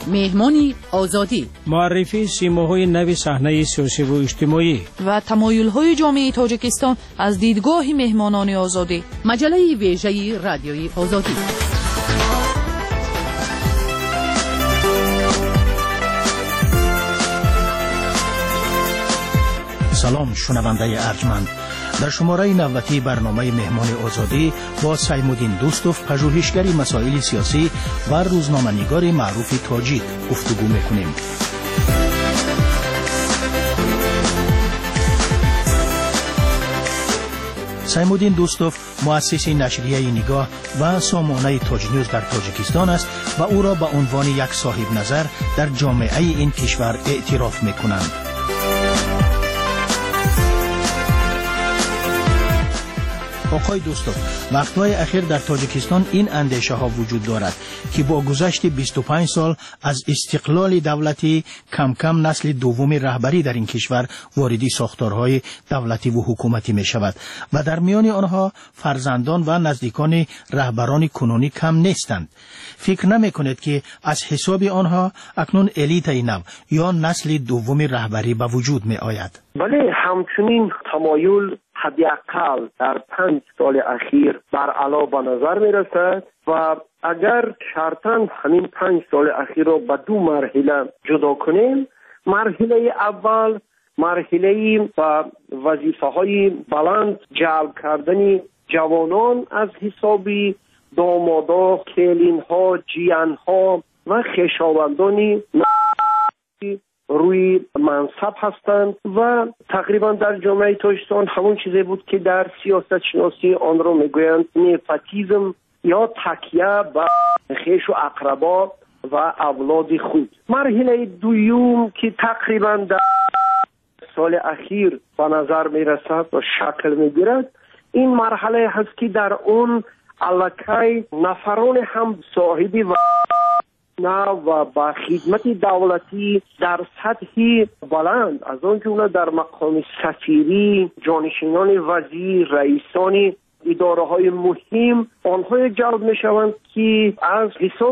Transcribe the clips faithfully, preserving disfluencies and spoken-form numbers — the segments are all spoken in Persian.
مهمانی آزادی، معرفی سیماهای نوی صحنه سیاسی و اجتماعی و تمایل‌های جامعه تاجیکستان از دیدگاه مهمانان آزادی. مجله ویژه رادیوی آزادی. سلام شنونده ارجمند، در شماره نوتی برنامه مهمان آزادی با سیمودین دوستوف، پژوهشگر مسائل سیاسی و روزنامه‌نگار معروف تاجیک گفتگو میکنیم. سیمودین دوستوف مؤسس نشریه نگاه و سامانه تاج نیوز در تاجیکستان است و او را به عنوان یک صاحب نظر در جامعه این کشور اعتراف میکنند. آقای دوستوف، وقتهای اخیر در تاجیکستان این اندیشه ها وجود دارد که با گذشت بیست و پنج سال از استقلال دولتی کم کم نسل دوم رهبری در این کشور واردی ساختارهای دولتی و حکومتی می شود و در میان آنها فرزندان و نزدیکان رهبران کنونی کم نیستند. فکر نمی کنید که از حساب آنها اکنون الیت نو یا نسل دوم رهبری به وجود می آید؟ بله، همچنین تمایل حداقل در پنج سال اخیر بر علا به نظر می رسد و اگر شرطاً همین پنج سال اخیر را به دو مرحله جدا کنیم، مرحله اول مرحله و وظیفه های بلند جلب کردن جوانان از حساب دامادا، کلین ها، جیان ها و خویشاوندان روی منصب هستند و تقریبا در جامعه تاجیکستان همون چیزی بود که در سیاست شناسی آن را میگویند نپوتیسم یا تکیه به خویش و اقربا و اولاد خود. مرحله دوم که تقریبا در سال اخیر به نظر میرسد و شکل میگیرد، این مرحله هست که در اون الکی نفران هم صاحبی و نه و با خدمت دولتی در سطح بلند، از آن جمله در مقام سفیری، جانشینان وزیر، رئیسان اداره های مهم، آنها جلب می شوند که از حساب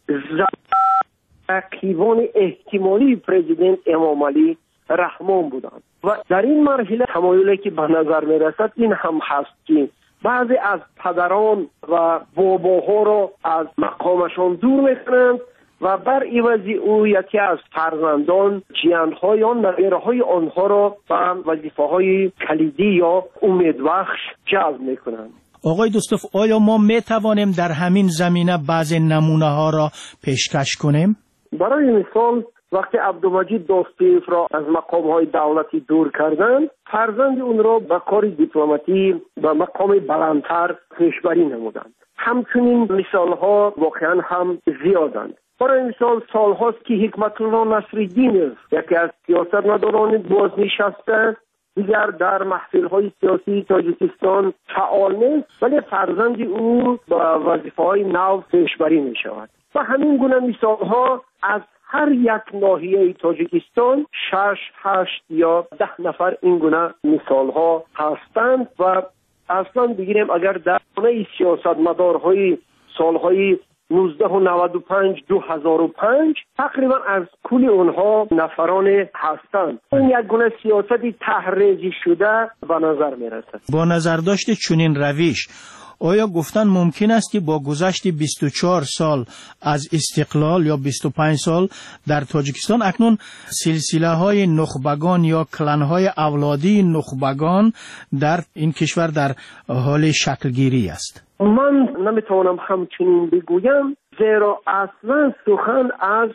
رقیبان احتمالی پرزیدنت امام علی رحمان بودند. و در این مرحله تمایلی که به نظر می رسد این هم هست که بعضی از پدران و باباها را از مقامشان دور میکنند و بر عوض او یکی از فرزندان جیانها یا نوه‌های آنها را به وظیفه‌های کلیدی یا امیدبخش جلب میکنند. آقای دوستوف، آیا ما میتوانیم در همین زمینه بعض نمونه ها را پیشکش کنیم؟ برای مثال وقتی عبدالمجید دوستیف را از مقام‌های دولتی دور کردند، فرزند اون را به کار دیپلماتی و مقام بلندتر پیشبری نمودند. همچنین مثال‌ها واقعا هم زیادند. برای مثال سال‌هاست که حکمت الله نصرالدین یکی از سیاستمداران بازنشسته دیگر در محفل‌های سیاسی تاجیکستان فعال نیست، ولی فرزند او با وظیفه‌های نو پیشبری می‌شود. و همین گونه مثال‌ها از هر یک ناحیه تاجیکستان شش، هشت یا ده نفر این گونه مثال ها هستند و اصلا بگیریم اگر در همه سیاستمدارهای سالهای نوزده و نود و پنج دو هزار و پنج تقریبا از کل اونها نفران هستند. این یک گونه سیاستی تحریزی شده به نظر می رسد. با نظر داشت چنین روش، آیا گفتن ممکن است که با گذشت بیست و چهار سال از استقلال یا بیست و پنج سال در تاجیکستان اکنون سلسله های نخبگان یا کلان های اولادی نخبگان در این کشور در حال شکلگیری است؟ من نمیتوانم همچنین بگویم، زیرا اصلا سخن از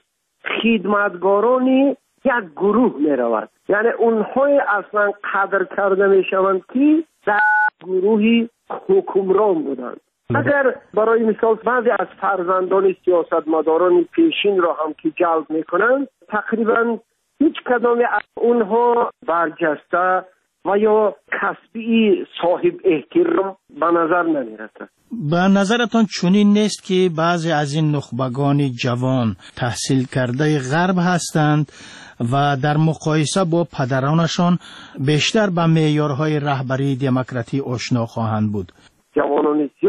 خدمتگاران یک گروه می رود، یعنی اونهای اصلا قدر کرده می شوند که در گروهی حکمران بودند. اگر برای مثال بعضی از فرزندان سیاستمداران پیشین را هم که جلب میکنند، تقریبا هیچ کدام از اونها برجسته و یا کسبی صاحب احترام به نظر نمیرسد. به نظرتان چنین نیست که بعضی از این نخبگان جوان تحصیل کرده غرب هستند و در مقایسه با پدرانشان بیشتر به معیارهای رهبری دموکراتی آشنا خواهند بود؟ جوانان زیاد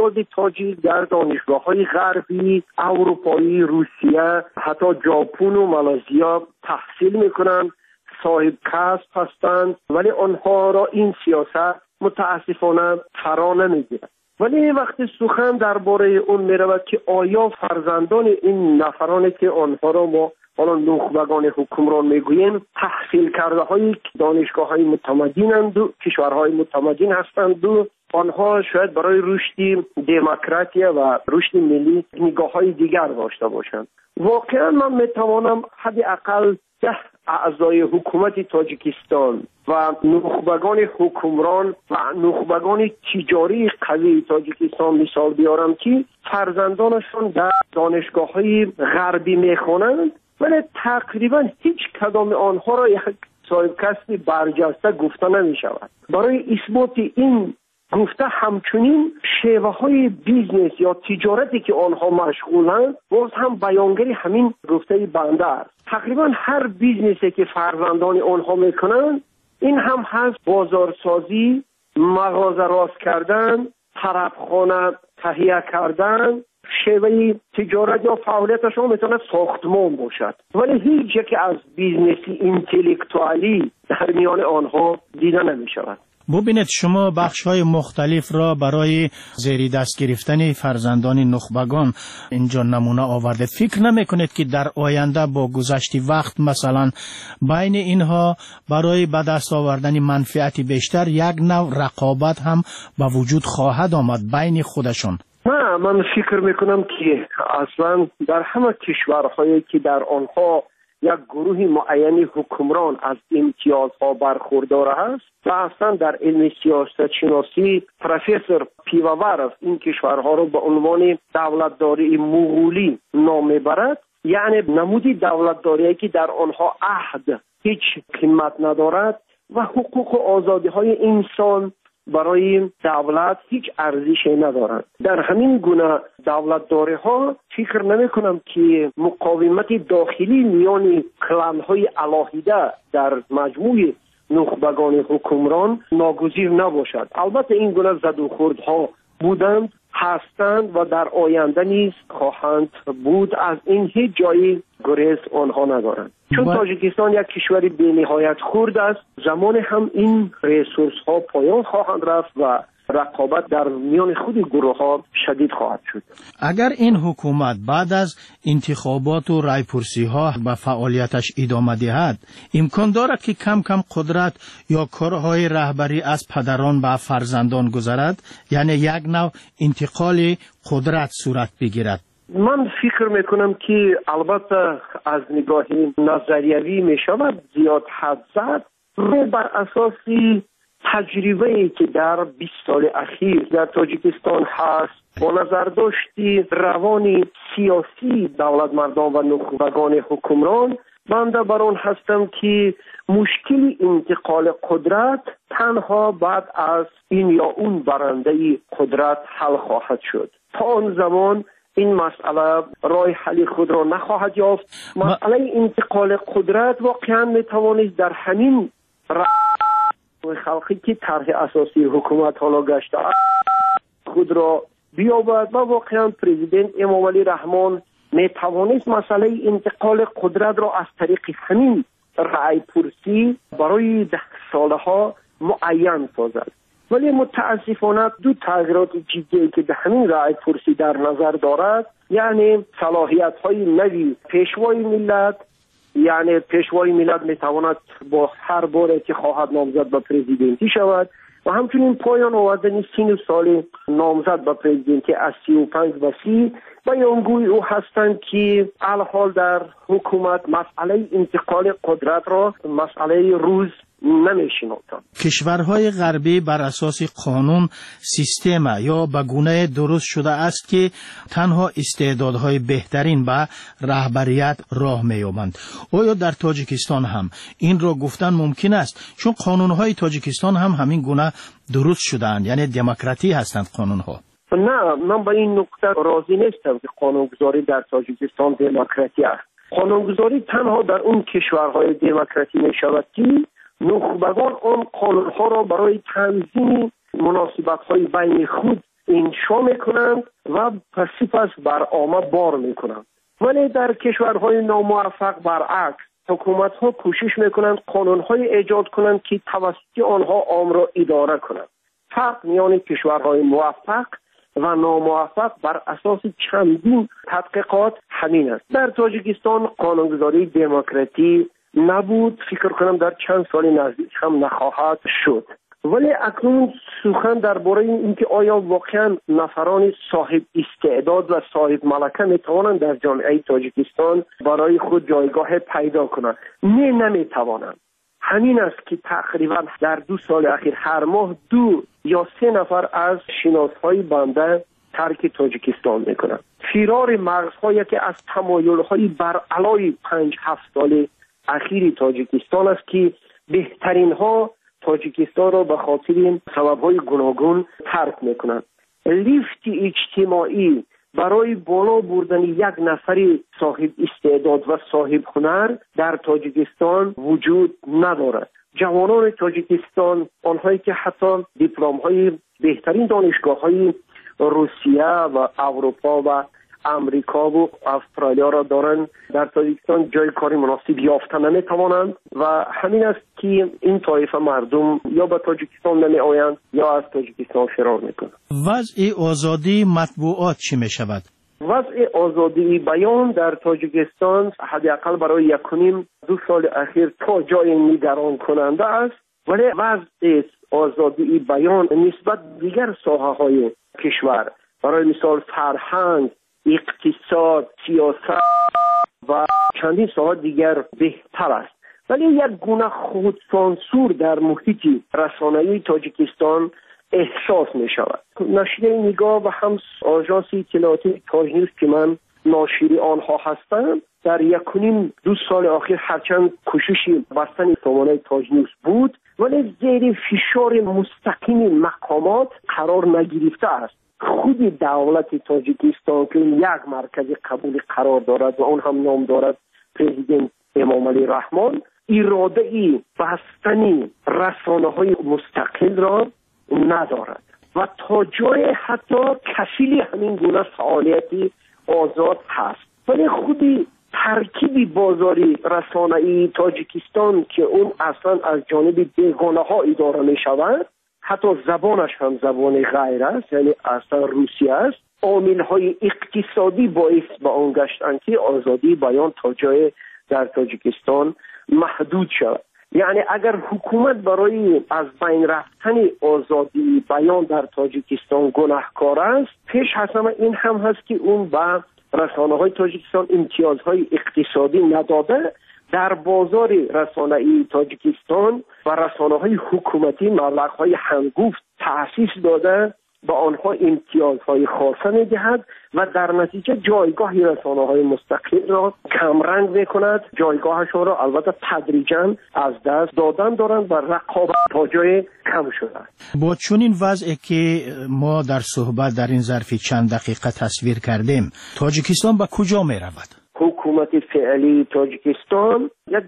افراد تاجیک در دانشگاه‌های غربی، اروپایی، روسیه، حتی ژاپن و مالزیا تحصیل میکنند، صاحب کسب هستند، ولی آنها را این سیاست متاسفانه فرا نمیگیرد. ولی وقتی سخن درباره اون میرود که آیا فرزندان این نفرانی که آنها را ما حالا نخبگان حکمران میگوییم تحصیل کرده های دانشگاه های متمدنند و کشورهای متمدن هستند و آنها شاید برای رشد دموکراسی و رشد ملی نگاه های دیگر داشته باشند. واقعا من میتوانم حداقل ده اعضای حکومت تاجیکستان و نخبگان حکمران و نخبگان تجاری قوی تاجیکستان مثال بیارم که فرزندانشون در دانشگاه‌های غربی میخوانند، ولی تقریبا هیچ کدام آنها را یک صاحب کسب برجسته گفته نمی شود. برای اثبات این گفته همچنین شیوه های بیزنس یا تجارتی که آنها مشغولند باز هم بیانگری همین گفته بنده است. تقریبا هر بیزنسی که فرزندان آنها میکنند این هم هست بازارسازی، مغازه راست کردن، طرفخانه تهیه کردن. شیوه تجارت یا فعالیتشون میتونه ساختمان باشد، ولی هیچ یک از بیزنسی اینتלקتوالی در میان آنها دیده نمی شود. ببینید شما بخش‌های مختلف را برای زیر دست گرفتن فرزندان نخبگان اینجا نمونه آورده. فکر نمی‌کنید که در آینده با گذشت وقت مثلا بین اینها برای به دست آوردن منفعت بیشتر یک نوع رقابت هم به وجود خواهد آمد بین خودشون؟ نه، من فکر میکنم که اصلا در همه کشورهایی که در آنها یک گروه معینی حکمران از امتیازها برخوردار است و اصلا در علم سیاست شناسی پروفسور پیوورف این کشورها را به عنوان دولتداری مغولی نام میبرد، یعنی نمودی دولتداری که در آنها عهد هیچ قیمت ندارد و حقوق و آزادی های انسان برای دولت هیچ ارزشی ندارند. در همین گونه دولتداری ها فکر نمی کنم که مقاومت داخلی میان کلان های علاهیده در مجموع نخبگان حکمران ناگزیر نباشد. البته این گونه زد و خوردها بودند، هستند و در آینده نیز خواهند بود. از این هیچ جایی گریز آنها ندارند، چون تاجیکستان یک کشور بی نهایت خرد است. زمان هم این ریسورس ها پایان خواهند رفت و رقابت در میان خود گروه ها شدید خواهد شد. اگر این حکومت بعد از انتخابات و رایپرسی ها به فعالیتش ادامه دهد، امکان دارد که کم کم قدرت یا کارهای رهبری از پدران به فرزندان گذرد، یعنی یک نوع انتقال قدرت صورت بگیرد. من فکر میکنم که البته از نگاه نظریوی میشود زیاد حد زد، بر اساسی تجربه‌ای که در بیست سال اخیر در تاجیکستان هست با نظر داشتی روانی سیاسی دولت مردان و نخبگان حکمران، بنده بر آن هستم که مشکل انتقال قدرت تنها بعد از این یا اون برنده قدرت حل خواهد شد. تا آن زمان این مسئله راه حل خود را نخواهد یافت. مسئله انتقال قدرت واقعا میتوانید در همین خلقی که طرح اساسی حکومت حالا گشته خود را بیابد و واقعا پرزیدنت امام علی رحمان می توانست مسئله انتقال قدرت را از طریق همین رأی پرسی برای ده ساله ها معین سازد. ولی متاسفانه دو تغییرات جدی که به همین رأی پرسی در نظر دارد، یعنی صلاحیت های نوی پیشوای ملت، یعنی پیشوای ملت میتواند با هر باره که خواهد نامزد به پرزیدنتی شود و همچنین پایان آوردن سن سال نامزد به پرزیدنتی از سی و پنج و سی بیانگوی او هستند که الحال در حکومت مسئله انتقال قدرت را مسئله روز نمیشناسند. کشورهای غربی بر اساس قانون سیستم یا به گونه درست شده است که تنها استعدادهای بهترین به رهبریت راه می‌یابند. آیا در تاجیکستان هم این را گفتن ممکن است؟ چون قانونهای تاجیکستان هم همین گونه درست شده‌اند، یعنی دموکراتی هستند قانونها. نه، من به این نکته راضی نیستم که قانونگذاری در تاجیکستان دموکراتی است. قانونگذاری تنها در اون کشورهای دموکراتی می شود که نخبگان آن قانونها را برای تنظیم مناسبت‌های بین خود انشا میکنند و پس بر عامه بار میکنند. ولی در کشورهای ناموفق برعکس، حکومت ها کوشش میکنند قانون های ایجاد کنند که توسط آنها عام را اداره کنند. فرق میان کشورهای موفق و ناموفق بر اساس چندین تحقیقات همین است. در تاجیکستان قانونگذاری دموکراتی نبود، فکر کنم در چند سال نزدیک هم نخواهد شد. ولی اکنون سخن درباره اینکه آیا واقعا نفران صاحب استعداد و صاحب ملکه میتوانند در جامعه تاجیکستان برای خود جایگاه پیدا کنند؟ نه، نمیتوانند. همین است که تقریبا در دو سال اخیر هر ماه دو یا سه نفر از شناسهای بنده ترک تاجیکستان میکنند. فرار مغزهایی که از تمایلهای بر علای پنج هفت سال اخیر تاجیکستان است که بهترین ها تاجیکستان را به خاطر این سبب‌های گوناگون ترک میکنند. لیفت اجتماعی برای بالا بردن یک نفر صاحب استعداد و صاحب هنر در تاجیکستان وجود ندارد. جوانان تاجیکستان، آنهایی که حتی دیپلم‌های بهترین دانشگاه‌های روسیه و اروپا و امریکا و استرالیا را دارند، در تاجیکستان جای کاری مناسب یافته نمیتوانند و همین است که این طایفه مردم یا به تاجیکستان نمی آیند یا از تاجیکستان فرار میکنند. وضع آزادی مطبوعات چی می شود؟ وضع آزادی بیان در تاجیکستان حداقل برای یکونیم دو سال اخیر تا جای نگران کننده است، ولی وضع آزادی بیان نسبت دیگر ساحه های کشور، برای مثال فرهنگ، اقتصاد، سیاست و چندین ساحه دیگر بهتر است. ولی یک گونه خودسانسور در محیط رسانه‌ای تاجیکستان احساس می شود. نشریه نگاه و هم آژانس اطلاعاتی تاج نیوز که من ناشری آنها هستم، در یکونیم دو سال اخیر هرچند کوششی بستن سامانه تاج نیوز بود، ولی زیر فشار مستقیم مقامات قرار نگرفته است. خود دولت تاجیکستان که یک مرکز قبول قرار دارد و اون هم نام دارد پرزیدنت امام علی رحمان، اراده ای بستنی رسانه های مستقل را ندارد و تا جای حتی کفیل همین گونه فعالیتی آزاد هست. ولی خودی ترکیب بازاری رسانه‌ای تاجیکستان که اون اصلا از جانب بیگانه ها اداره می شود، حتی زبانش هم زبان غیر است، یعنی اصلا روسی است، عامل‌های اقتصادی باعث به آن گشتند که آزادی بیان تا جای در تاجیکستان محدود شود. یعنی اگر حکومت برای از بین رفتن آزادی بیان در تاجیکستان گناهکار است، پیش حسم این هم هست که اون به رسانه‌های تاجیکستان امتیازهای اقتصادی نداده، در بازار رسانه‌ای تاجیکستان و رسانه‌های حکومتی مبلغ‌های هنگفت تأسیس داده، با آنها امتیازهای خاصه می‌دهد و در نتیجه جایگاه رسانه‌های مستقل را کمرنگ می‌کند، جایگاهشان را البته تدریجاً از دست دادن دارند و رقابت تا جای کم شده. با چنین وضعی که ما در صحبت در این ظرف چند دقیقه تصویر کردیم، تاجیکستان به کجا می‌رود؟ حکومت فعلی تاجیکستان یک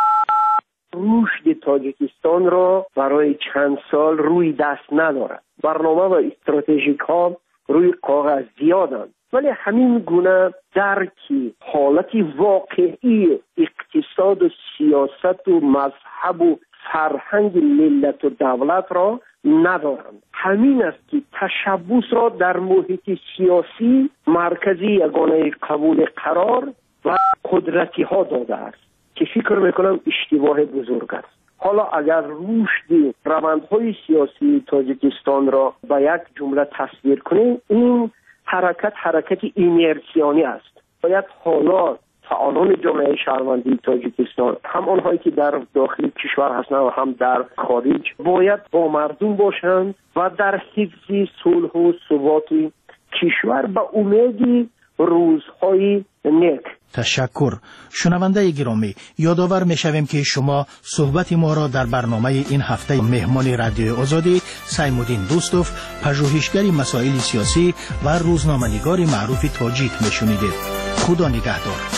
رشد تاجیکستان را برای چند سال روی دست ندارد. برنامه و استراتژیک ها روی کاغذ زیادند، ولی همین گونه درکی حالتی واقعی اقتصاد و سیاست و مذهب و فرهنگ ملت و دولت را ندارند. همین است که تشبث را در محیط سیاسی مرکزی یگانه قبول قرار و قدرتی ها داده است که فکر میکنم اشتباه بزرگ است. حالا اگر رشد روندهای سیاسی تاجیکستان را با یک جمله تصویر کنیم، این حرکت حرکت اینرسیانی است. باید حالا فعالان جامعه شهروندی تاجیکستان، هم آنهایی که در داخل کشور هستند و هم در خارج، باید با مردم باشند و در حفظ صلح و ثبات کشور به امید روزهای نیک. تشکر. شنونده گرامی، یادآور می‌شویم که شما صحبت ما را در برنامه این هفته مهمان رادیو آزادی سیمودین دوستوف، پژوهشگر مسائل سیاسی و روزنامه‌نگار معروف تاجیک میشنیدید. خدا نگهدار.